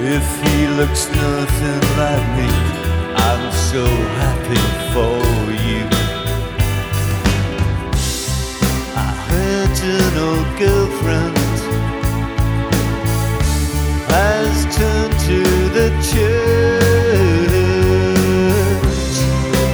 If he looks nothing like me, I'm so happy